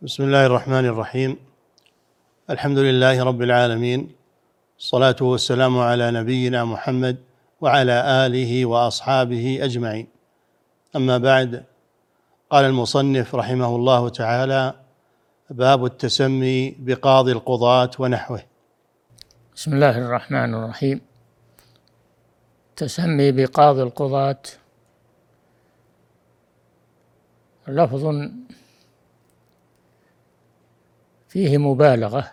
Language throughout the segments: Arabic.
بسم الله الرحمن الرحيم. الحمد لله رب العالمين، الصلاة والسلام على نبينا محمد وعلى آله وأصحابه أجمعين. أما بعد، قال المصنف رحمه الله تعالى: باب التسمي بقاضي القضاة ونحوه. بسم الله الرحمن الرحيم. تسمي بقاضي القضاة لفظ فيه مبالغة،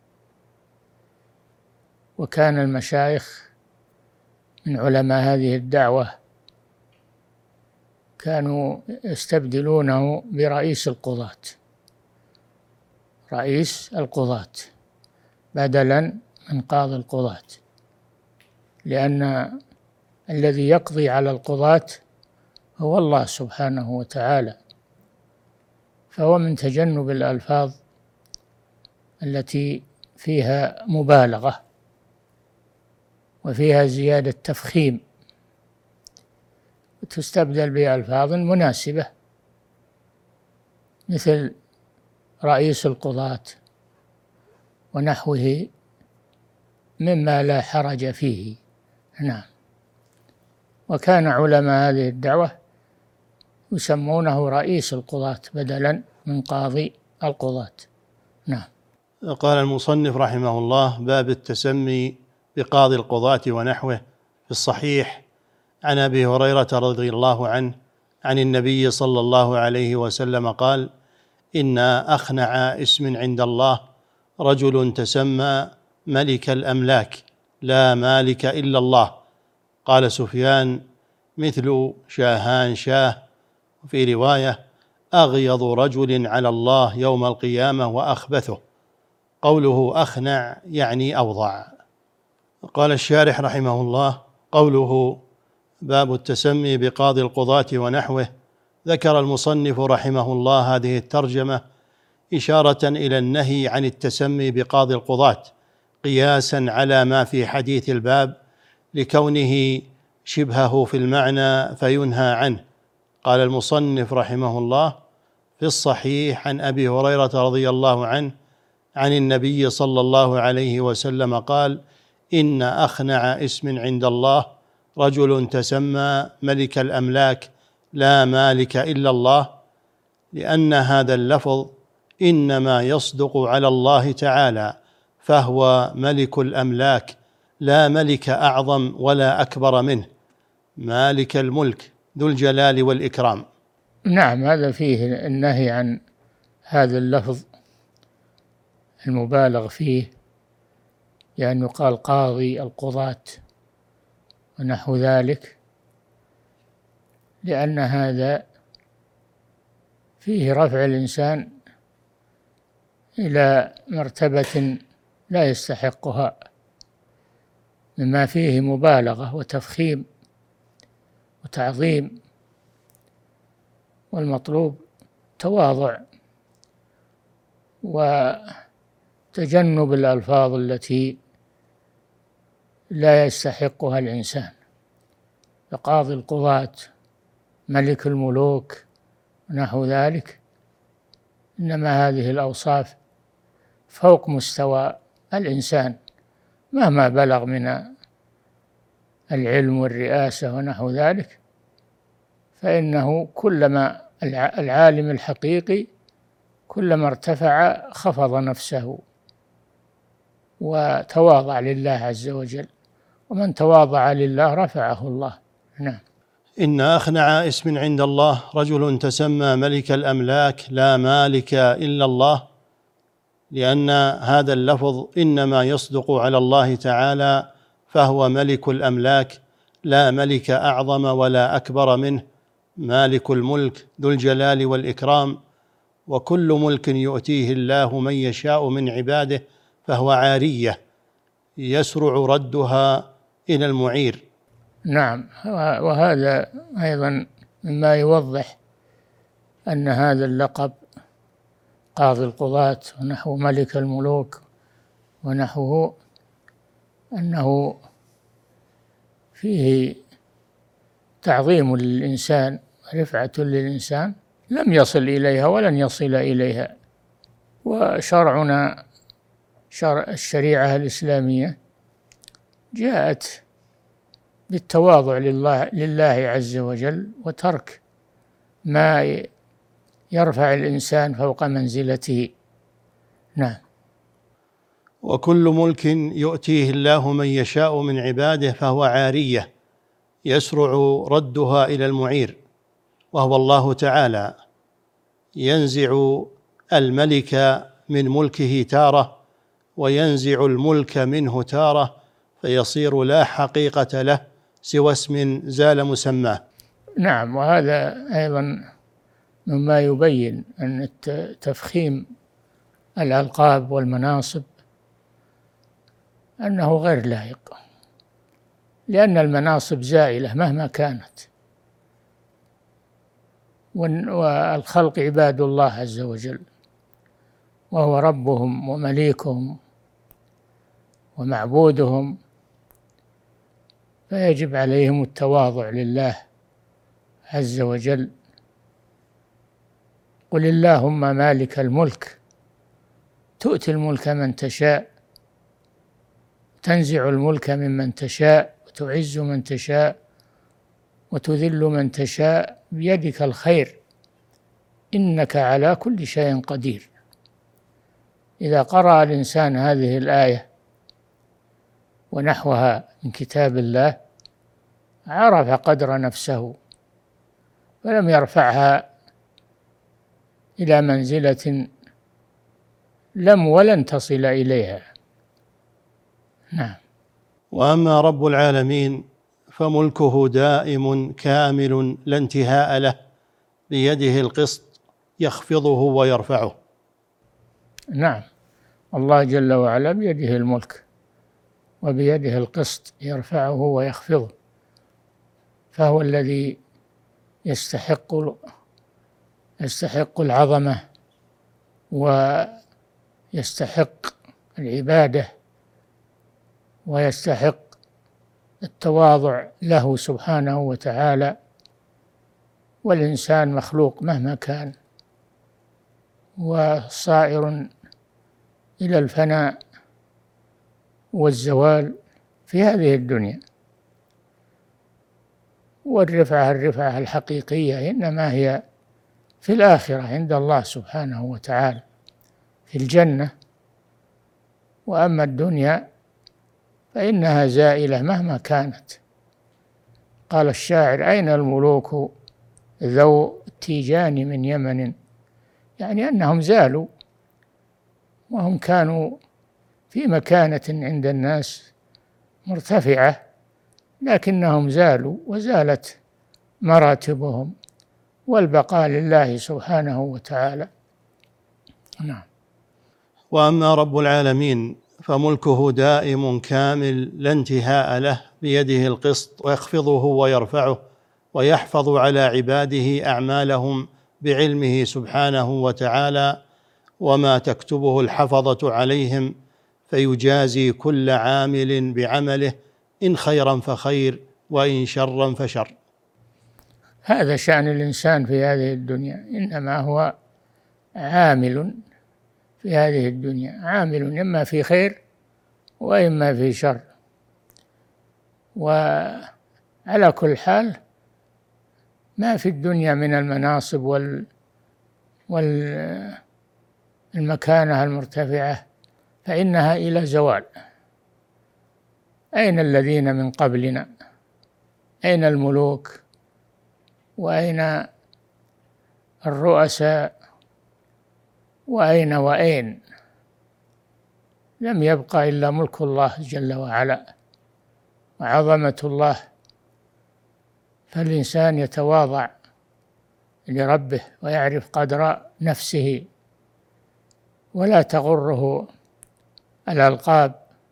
وكان المشايخ من علماء هذه الدعوة كانوا يستبدلونه برئيس القضاة، رئيس القضاة بدلا من قاضي القضاة، لأن الذي يقضي على القضاة هو الله سبحانه وتعالى، فهو من تجنب الألفاظ التي فيها مبالغة وفيها زيادة تفخيم، وتستبدل بألفاظ مناسبة مثل رئيس القضاة ونحوه مما لا حرج فيه. نعم. وكان علماء هذه الدعوة يسمونه رئيس القضاة بدلا من قاضي القضاة. نعم. قال المصنف رحمه الله: باب التسمي بقاضي القضاة ونحوه. في الصحيح عن أبي هريرة رضي الله عنه عن النبي صلى الله عليه وسلم قال: إن أخنع اسم عند الله رجل تسمى ملك الأملاك لا مالك إلا الله. قال سفيان: مثل شاهان شاه. وفي رواية: أغيض رجل على الله يوم القيامة وأخبثه. قوله أخنع يعني أوضع. قال الشارح رحمه الله: قوله باب التسمي بقاضي القضاة ونحوه، ذكر المصنف رحمه الله هذه الترجمة إشارة إلى النهي عن التسمي بقاضي القضاة، قياسا على ما في حديث الباب لكونه شبهه في المعنى فينهى عنه. قال المصنف رحمه الله: في الصحيح عن أبي هريرة رضي الله عنه عن النبي صلى الله عليه وسلم قال: إن أخنع اسم عند الله رجل تسمى ملك الأملاك لا مالك إلا الله، لأن هذا اللفظ إنما يصدق على الله تعالى، فهو ملك الأملاك لا ملك أعظم ولا أكبر منه، مالك الملك ذو الجلال والإكرام. نعم، هذا فيه النهي عن هذا اللفظ المبالغ فيه، لأنه يقال قاضي القضاة ونحو ذلك، لأن هذا فيه رفع الإنسان إلى مرتبة لا يستحقها، مما فيه مبالغة وتفخيم وتعظيم، والمطلوب تواضع وتجنب الألفاظ التي لا يستحقها الإنسان. فقاضي القضاة، ملك الملوك ونحو ذلك، إنما هذه الأوصاف فوق مستوى الإنسان مهما بلغ من العلم والرئاسة ونحو ذلك، فإنه كلما العالم الحقيقي كلما ارتفع خفض نفسه وتواضع لله عز وجل، ومن تواضع لله رفعه الله. نعم. إن أخنع اسم عند الله رجل تسمى ملك الأملاك لا مالك إلا الله، لأن هذا اللفظ إنما يصدق على الله تعالى، فهو ملك الأملاك لا ملك أعظم ولا أكبر منه، مالك الملك ذو الجلال والإكرام. وكل ملك يؤتيه الله من يشاء من عباده فهو عارية يسرع ردها إلى المعير. نعم، وهذا أيضا مما يوضح أن هذا اللقب قاضي القضاة ونحو ملك الملوك ونحوه أنه فيه تعظيم للإنسان، رفعة للإنسان لم يصل إليها ولن يصل إليها وشرعنا الشريعة الإسلامية جاءت بالتواضع لله عز وجل، وترك ما يرفع الإنسان فوق منزلته. نعم. وكل ملك يؤتيه الله من يشاء من عباده فهو عارية يسرع ردها إلى المعير، وهو الله تعالى، ينزع الملك من ملكه تارة وينزع الملك منه تارة، فيصير لا حقيقة له سوى اسم زال مسماه. نعم، وهذا أيضا مما يبين أن تفخيم الألقاب والمناصب أنه غير لائق، لأن المناصب زائلة مهما كانت، والخلق عباد الله عز وجل، وهو ربهم ومليكهم ومعبودهم، فيجب عليهم التواضع لله عز وجل. قل اللهم مالك الملك تؤتي الملك من تشاء، تنزع الملك ممن تشاء، وتعز من تشاء، وتذل من تشاء، بيدك الخير إنك على كل شيء قدير. إذا قرأ الإنسان هذه الآية ونحوها من كتاب الله عرف قدر نفسه، ولم يرفعها إلى منزلة ولن تصل إليها. نعم. وأما رب العالمين فملكه دائم كامل لا انتهاء له، بيده القسط يخفضه ويرفعه. نعم، الله جل وعلا بيده الملك وبيده القسط يرفعه ويخفضه، فهو الذي يستحق العظمة ويستحق العبادة ويستحق التواضع له سبحانه وتعالى، والإنسان مخلوق مهما كان وصائر إلى الفناء والزوال في هذه الدنيا، الرفعة الحقيقية إنما هي في الآخرة عند الله سبحانه وتعالى في الجنة، وأما الدنيا فإنها زائلة مهما كانت. قال الشاعر أين الملوك ذو التيجان من يمن، يعني أنهم زالوا، وهم كانوا في مكانة عند الناس مرتفعة، لكنهم زالوا وزالت مراتبهم، والبقاء لله سبحانه وتعالى. نعم. وأما رب العالمين فملكه دائم كامل لا انتهاء له، بيده القسط ويخفضه ويرفعه، ويحفظ على عباده أعمالهم بعلمه سبحانه وتعالى، وما تكتبه الحفظة عليهم، فيجازي كل عامل بعمله، إن خيرا فخير وإن شرا فشر. هذا شأن الإنسان في هذه الدنيا، إنما هو عامل في هذه الدنيا، عامل إما في خير وإما في شر، وعلى كل حال ما في الدنيا من المناصب والمكانة المرتفعة فإنها إلى زوال. أين الذين من قبلنا؟ أين الملوك؟ وأين الرؤساء؟ وأين لم يبق إلا ملك الله جل وعلا وعظمة الله، فالإنسان يتواضع لربه ويعرف قدر نفسه، ولا تغره الألقاب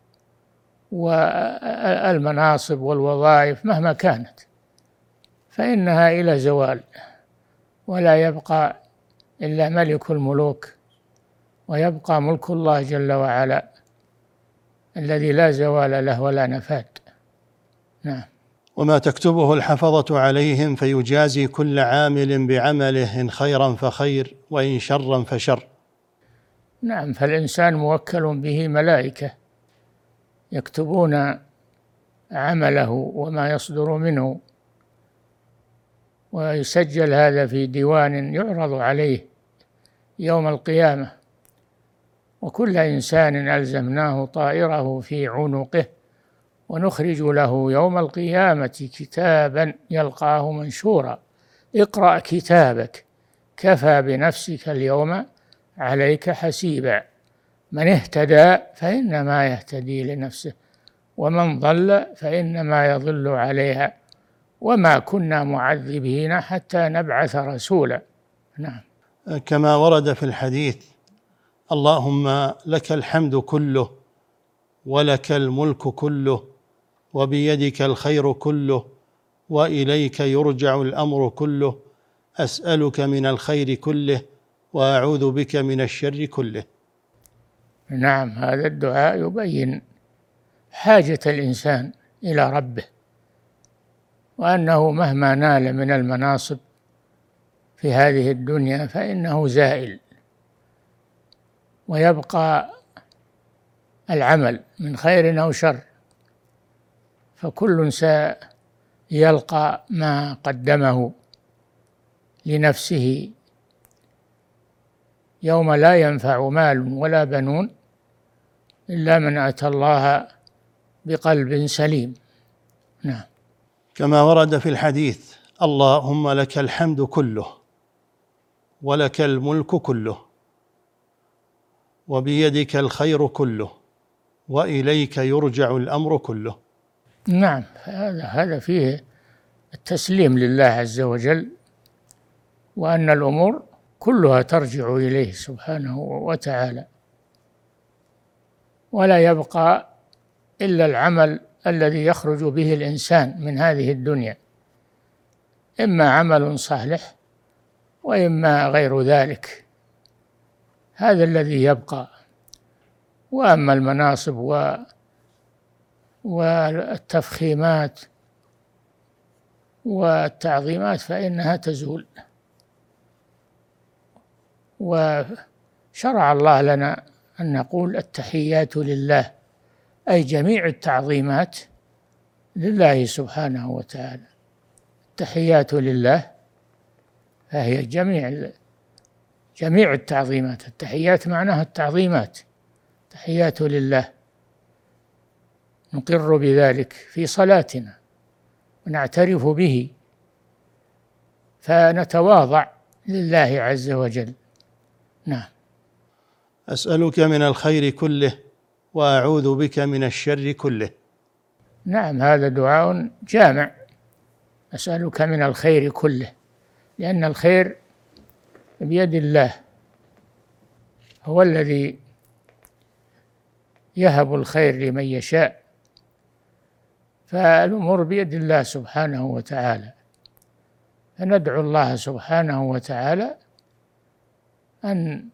والمناصب والوظائف مهما كانت، فإنها إلى زوال، ولا يبقى إلا ملك الملوك، ويبقى ملك الله جل وعلا الذي لا زوال له ولا نفاد. نعم. وما تكتبه الحفظة عليهم فيجازي كل عامل بعمله، إن خيرا فخير وإن شرا فشر. نعم، فالإنسان موكل به ملائكة يكتبون عمله وما يصدر منه، ويسجل هذا في ديوان يعرض عليه يوم القيامة. وكل إنسان ألزمناه طائره في عنقه ونخرج له يوم القيامة كتابا يلقاه منشورا اقرأ كتابك كفى بنفسك اليوم عليك حسيبا من اهتدى فإنما يهتدي لنفسه ومن ضل فإنما يضل عليها وما كنا معذبين حتى نبعث رسولا. نعم. كما ورد في الحديث: اللهم لك الحمد كله ولك الملك كله وبيدك الخير كله وإليك يرجع الأمر كله أسألك من الخير كله وأعوذ بك من الشر كله. نعم، هذا الدعاء يبين حاجة الإنسان إلى ربه، وأنه مهما نال من المناصب في هذه الدنيا فإنه زائل، ويبقى العمل من خير أو شر، فكل سيلقى ما قدمه لنفسه يوم لا ينفع مال ولا بنون إلا من أتى الله بقلب سليم. نعم. كما ورد في الحديث: اللهم لك الحمد كله ولك الملك كله وبيدك الخير كله وإليك يرجع الأمر كله. نعم، هذا فيه التسليم لله عز وجل، وأن الأمور كلها ترجع إليه سبحانه وتعالى، ولا يبقى إلا العمل الذي يخرج به الإنسان من هذه الدنيا، إما عمل صالح وإما غير ذلك، هذا الذي يبقى. وأما المناصب والتفخيمات والتعظيمات فإنها تزول. وشرع الله لنا أن نقول التحيات لله، أي جميع التعظيمات لله سبحانه وتعالى. التحيات لله فهي جميع التعظيمات. التحيات معناها التعظيمات، تحيات لله، نقر بذلك في صلاتنا ونعترف به، فنتواضع لله عز وجل. نعم. أسألك من الخير كله وأعوذ بك من الشر كله. نعم، هذا دعاء جامع، أسألك من الخير كله، لأن الخير بيد الله، هو الذي يهب الخير لمن يشاء، فالأمور بيد الله سبحانه وتعالى، فندعو الله سبحانه وتعالى أن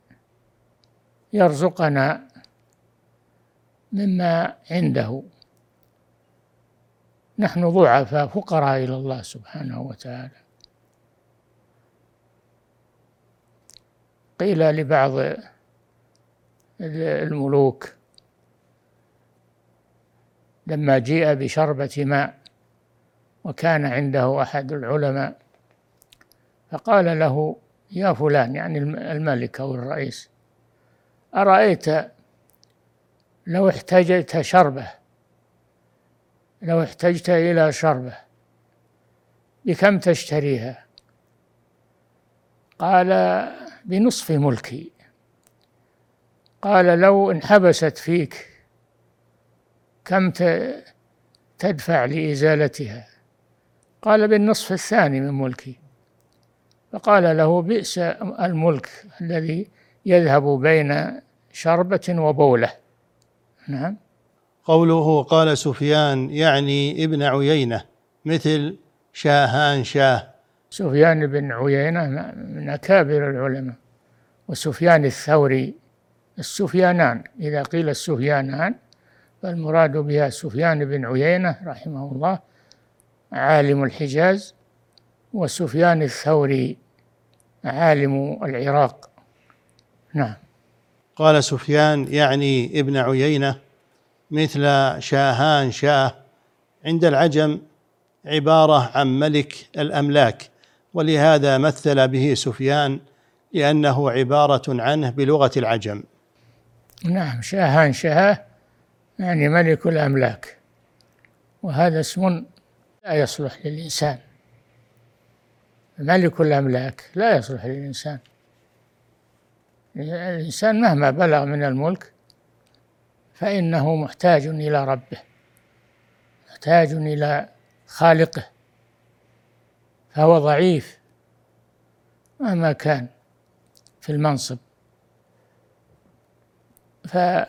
يرزقنا مما عنده. نحن ضعفاء فقراء إلى الله سبحانه وتعالى. قيل لبعض الملوك لما جيء بشربة ماء وكان عنده أحد العلماء، فقال له: يا فلان، يعني الملك أو الرئيس، أرأيت لو احتجت إلى شربة بكم تشتريها؟ قال: بنصف ملكي. قال: لو انحبست فيك كم تدفع لإزالتها؟ قال: بالنصف الثاني من ملكي. فقال له: بئس الملك الذي يذهب بين شربة وبولة. نعم. قوله قال سفيان يعني ابن عيينة، مثل شاهان شاه. سفيان بن عيينة من أكابر العلماء، وسفيان الثوري، السفيانان، إذا قيل السفيانان فالمراد بها سفيان بن عيينة رحمه الله عالم الحجاز، وسفيان الثوري عالم العراق. نعم. قال سفيان يعني ابن عيينة: مثل شاهان شاه عند العجم عبارة عن ملك الأملاك، ولهذا مثل به سفيان لأنه عبارة عنه بلغة العجم. نعم، شاهان شاه يعني ملك الأملاك، وهذا اسم لا يصلح للإنسان. ملك الأملاك لا يصلح للإنسان. الإنسان مهما بلغ من الملك فإنه محتاج إلى ربه، محتاج إلى خالقه، فهو ضعيف مهما كان في المنصب. فلا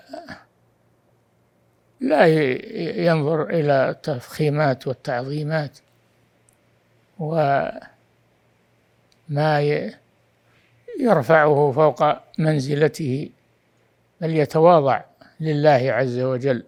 ينظر إلى التفخيمات والتعظيمات وما يرفعه فوق منزلته، بل يتواضع لله عز وجل.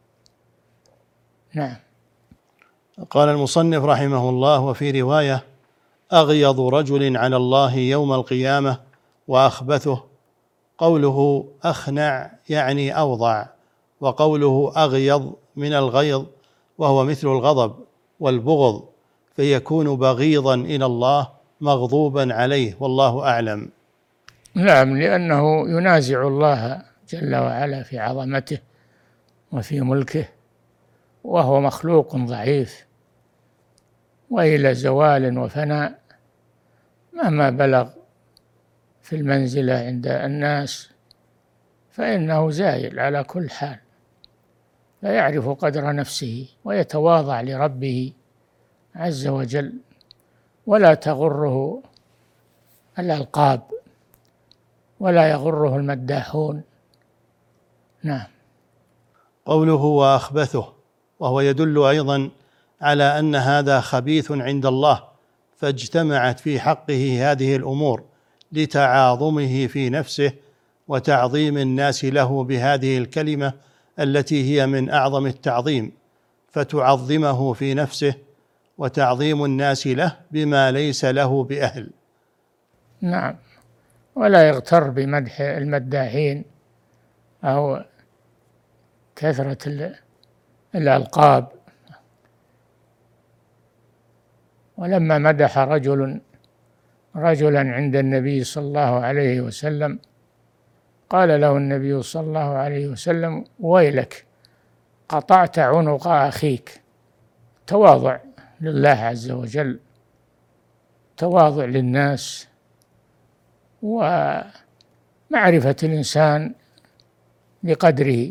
نعم. قال المصنف رحمه الله: وفي رواية: أغيض رجل على الله يوم القيامة وأخبثه. قوله أخنع يعني أوضع، وقوله أغيض من الغيظ وهو مثل الغضب والبغض، فيكون بغيضا إلى الله مغضوبا عليه، والله أعلم. نعم، لأنه ينازع الله جل وعلا في عظمته وفي ملكه، وهو مخلوق ضعيف وإلى زوال وفناء مهما بلغ في المنزلة عند الناس فإنه زائل على كل حال، فيعرف قدر نفسه ويتواضع لربه عز وجل، ولا تغره الألقاب ولا يغره المداحون. نعم. قوله وأخبثه، وهو يدل أيضا على أن هذا خبيث عند الله، فاجتمعت في حقه هذه الأمور لتعاظمه في نفسه وتعظيم الناس له بهذه الكلمة التي هي من أعظم التعظيم، فتعظمه في نفسه وتعظيم الناس له بما ليس له بأهل. نعم، ولا يغتر بمدح المداحين أو كثرة الألقاب. ولما مدح رجلا عند النبي صلى الله عليه وسلم قال له النبي صلى الله عليه وسلم: ويلك قطعت عنق أخيك. تواضع لله عز وجل، تواضع للناس، ومعرفة الإنسان بقدره.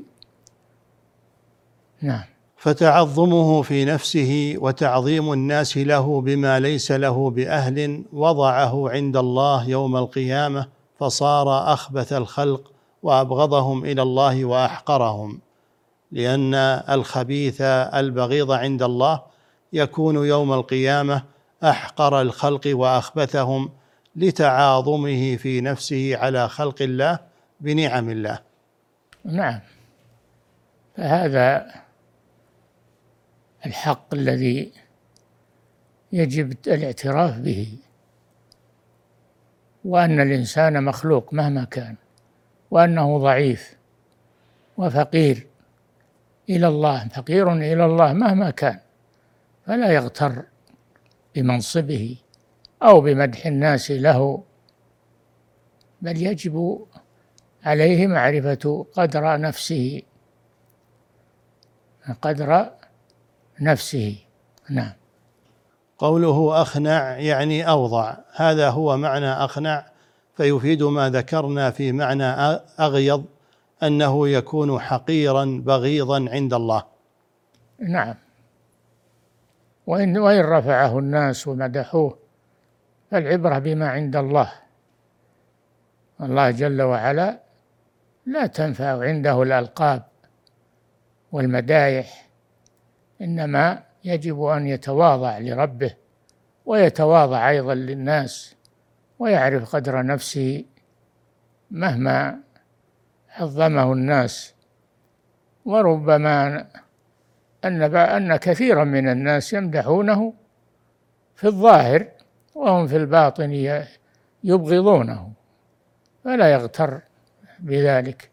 نعم. فتعظمه في نفسه وتعظيم الناس له بما ليس له بأهل وضعه عند الله يوم القيامة، فصار أخبث الخلق وأبغضهم إلى الله وأحقرهم، لأن الخبيث البغيض عند الله يكون يوم القيامة أحقر الخلق وأخبثهم لتعاظمه في نفسه على خلق الله بنعم الله. نعم، فهذا الحق الذي يجب الاعتراف به، وأن الإنسان مخلوق مهما كان، وأنه ضعيف وفقير إلى الله، فقير إلى الله مهما كان، فلا يغتر بمنصبه أو بمدح الناس له، بل يجب عليه معرفة قدر نفسه. نعم. قوله أخنع يعني أوضع، هذا هو معنى أخنع، فيفيد ما ذكرنا في معنى أغيض أنه يكون حقيرا بغيضا عند الله. نعم، وإن رفعه الناس ومدحوه فالعبرة بما عند الله. الله جل وعلا لا تنفع عنده الألقاب والمدايح، إنما يجب أن يتواضع لربه ويتواضع أيضا للناس، ويعرف قدر نفسه مهما عظمه الناس. وربما أن كثيرا من الناس يمدحونه في الظاهر وهم في الباطن يبغضونه، فلا يغتر بذلك.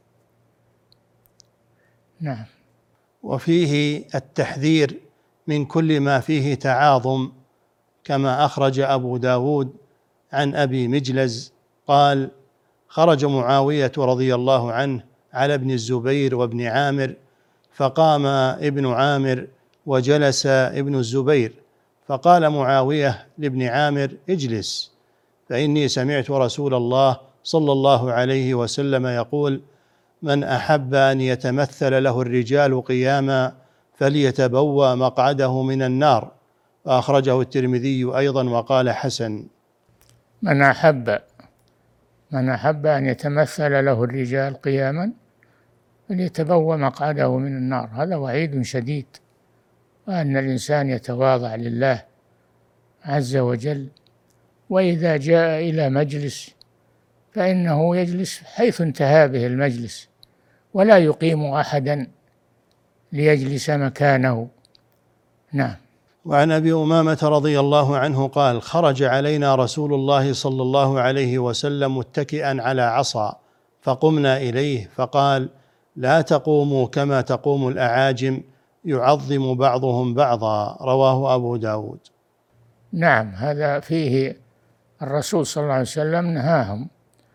نعم. وفيه التحذير من كل ما فيه تعاظم، كما أخرج أبو داود عن أبي مجلز قال: خرج معاوية رضي الله عنه على ابن الزبير وابن عامر، فقام ابن عامر وجلس ابن الزبير، فقال معاوية لابن عامر: اجلس، فإني سمعت رسول الله صلى الله عليه وسلم يقول: من أحب أن يتمثل له الرجال قياما فليتبوأ مقعده من النار. وأخرجه الترمذي أيضا وقال: حسن. من أحب أن يتمثل له الرجال قياما فليتبوأ مقعده من النار. هذا وعيد شديد، وأن الإنسان يتواضع لله عز وجل، وإذا جاء إلى مجلس فإنه يجلس حيث انتهى به المجلس، ولا يقيم أحدا ليجلس مكانه. نعم. وعن أبي أمامة رضي الله عنه قال: خرج علينا رسول الله صلى الله عليه وسلم متكئا على عصا، فقمنا إليه فقال: لا تقوموا كما تقوم الأعاجم، يعظم بعضهم بعضا. رواه أبو داود. نعم، هذا فيه الرسول صلى الله عليه وسلم نهاهم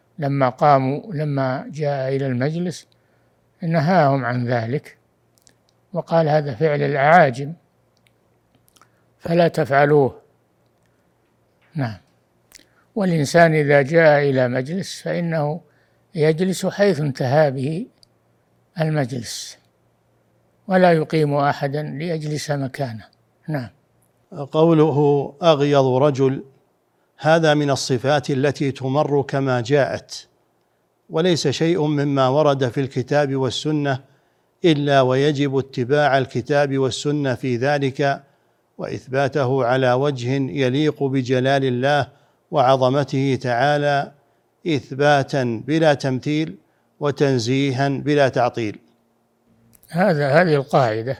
لما جاء إلى المجلس، نهاهم عن ذلك وقال: هذا فعل الأعاجم فلا تفعلوه. نعم. والإنسان إذا جاء إلى مجلس فإنه يجلس حيث انتهى به المجلس، ولا يقيم أحدا ليجلس مكانه. نعم. قوله أغيض رجل، هذا من الصفات التي تمر كما جاءت، وليس شيء مما ورد في الكتاب والسنة إلا ويجب اتباع الكتاب والسنة في ذلك، وإثباته على وجه يليق بجلال الله وعظمته تعالى، إثباتا بلا تمثيل وتنزيها بلا تعطيل. هذه القاعدة،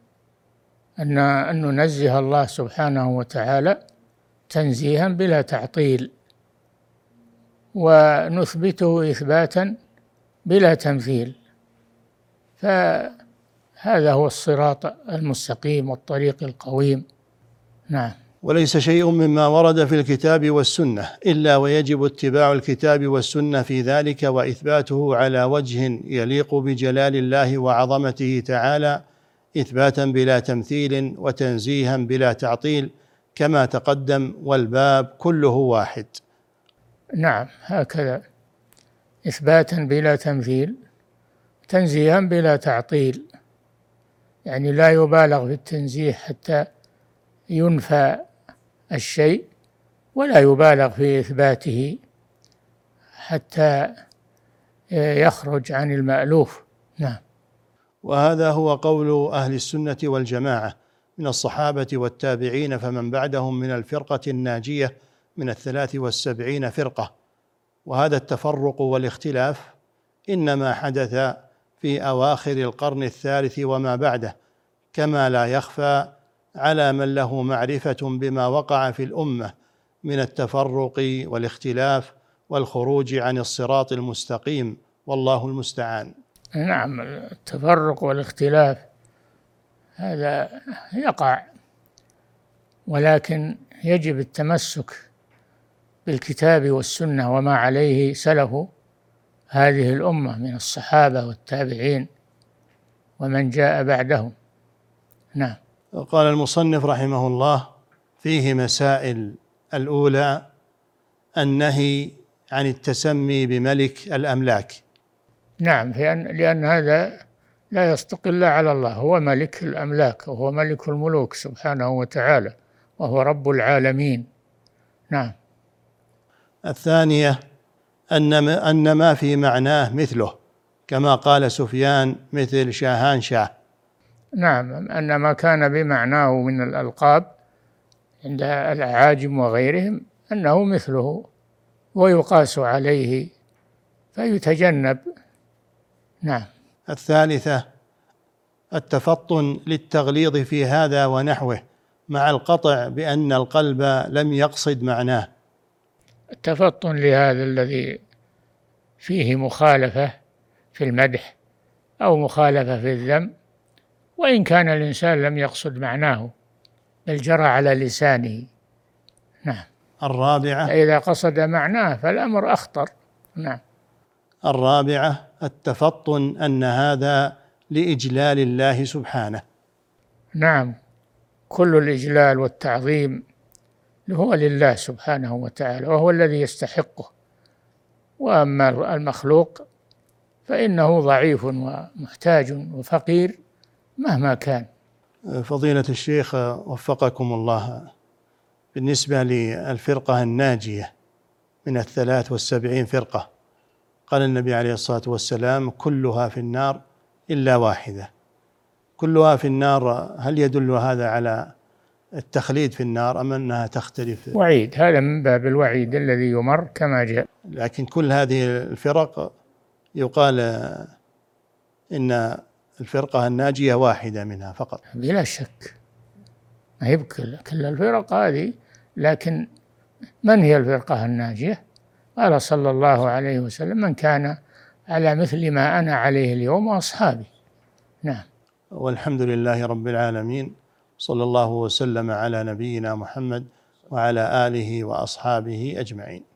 أن ننزه الله سبحانه وتعالى تنزيها بلا تعطيل، ونثبته إثباتا بلا تمثيل، فهذا هو الصراط المستقيم والطريق القويم. نعم. وليس شيء مما ورد في الكتاب والسنة إلا ويجب اتباع الكتاب والسنة في ذلك، وإثباته على وجه يليق بجلال الله وعظمته تعالى، إثباتا بلا تمثيل وتنزيها بلا تعطيل، كما تقدم، والباب كله واحد. نعم، هكذا، إثباتا بلا تمثيل، تنزيها بلا تعطيل، يعني لا يبالغ في التنزيه حتى ينفى الشيء، ولا يبالغ في إثباته حتى يخرج عن المألوف. نعم. وهذا هو قول أهل السنة والجماعة من الصحابة والتابعين، فمن بعدهم من الفرقة الناجية من 73 فرقة. وهذا التفرق والاختلاف إنما حدث في أواخر القرن الثالث وما بعده، كما لا يخفى على من له معرفة بما وقع في الأمة من التفرق والاختلاف والخروج عن الصراط المستقيم، والله المستعان. نعم، التفرق والاختلاف هذا يقع، ولكن يجب التمسك بالكتاب والسنة وما عليه سلف هذه الأمة من الصحابة والتابعين ومن جاء بعدهم. نعم. قال المصنف رحمه الله: فيه مسائل. الأولى النهي عن التسمي بملك الأملاك. نعم، لأن هذا لا يصدق إلا على الله، هو ملك الأملاك وهو ملك الملوك سبحانه وتعالى، وهو رب العالمين. نعم. الثانية أن ما في معناه مثله، كما قال سفيان: مثل شاهان شاه. نعم، أن ما كان بمعناه من الألقاب عند الأعاجم وغيرهم أنه مثله ويقاس عليه فيتجنب. نعم. الثالثة التفطن للتغليظ في هذا ونحوه، مع القطع بأن القلب لم يقصد معناه. التفطن لهذا الذي فيه مخالفة في المدح أو مخالفة في الذم، وإن كان الإنسان لم يقصد معناه بل جرى على لسانه. نعم. الرابعة فإذا قصد معناه فالأمر أخطر. نعم. الرابعة التفطن أن هذا لإجلال الله سبحانه. نعم، كل الإجلال والتعظيم هو لله سبحانه وتعالى، وهو الذي يستحقه. وأما المخلوق فإنه ضعيف ومحتاج وفقير مهما كان. فضيلة الشيخ وفقكم الله، بالنسبة للفرقة الناجية من 73 فرقة، قال النبي عليه الصلاة والسلام كلها في النار إلا واحدة. كلها في النار، هل يدل هذا على التخليد في النار أم أنها تختلف؟ وعيد، هذا من باب الوعيد الذي يمر كما جاء. لكن كل هذه الفرق يقال إن الفرقة الناجية واحدة منها فقط. بلا شك، ما هي كل الفرق هذه، لكن من هي الفرقة الناجية؟ قال صلى الله عليه وسلم: من كان على مثل ما أنا عليه اليوم وأصحابي. نعم. والحمد لله رب العالمين، صلى الله وسلم على نبينا محمد وعلى آله وأصحابه أجمعين.